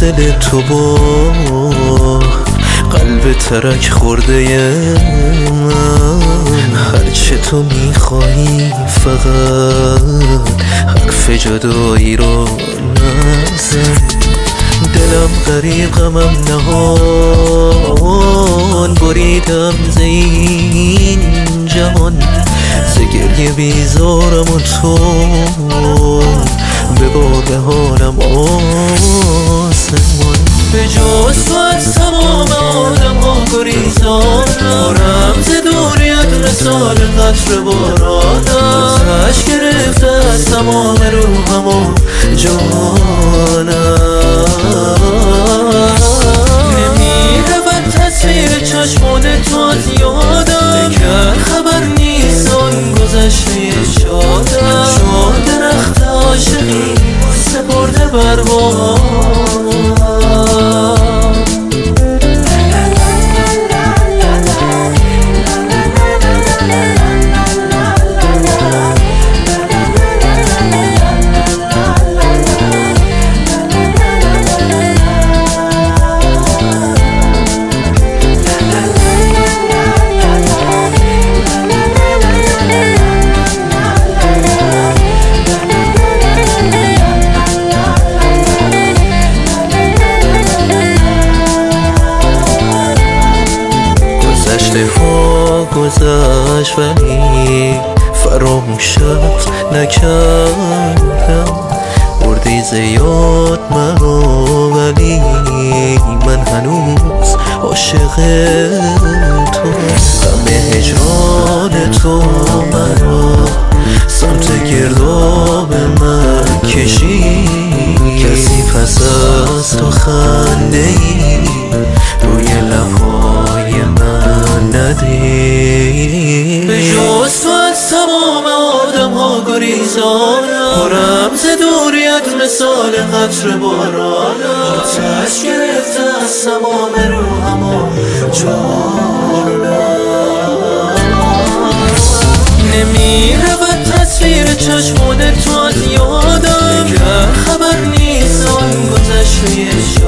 دل تو با قلب ترک خورده من، هرچه تو میخوایی فقط حرف جدایی رو نزن. دلم غریب غمم نهان، بریدم ز این جهان، ز گریه بیزارم و تو به باد حالم آسمان. به جز تو از تمام آدم ها گریزانم، رمز دوریت مثال قطر بارانم، آتش گرفته از تمام روحم و جانم. نمیرود تصویر چشمان تو از یادم، دیگر خبر نیست آن گذشته شادم، چون درخت عاشقی سپرده بر بام. گذشت ولی فراموشت نکردم، بردی زیاد مرا ولی من هنوز عاشق تو. غم هجران تو مرا سمت گرداب من کشید، کسی پس از تو خنده ای روی لبهای من ندید. به جز تو از تمام آدم ها گریزانم، رمز دوریت مثال قطر بارانم، آتش گرفته از تمام روحم و جانم. نمیرود تصویر چشمان تو از یادم، دیگر خبر نیست آن گذشته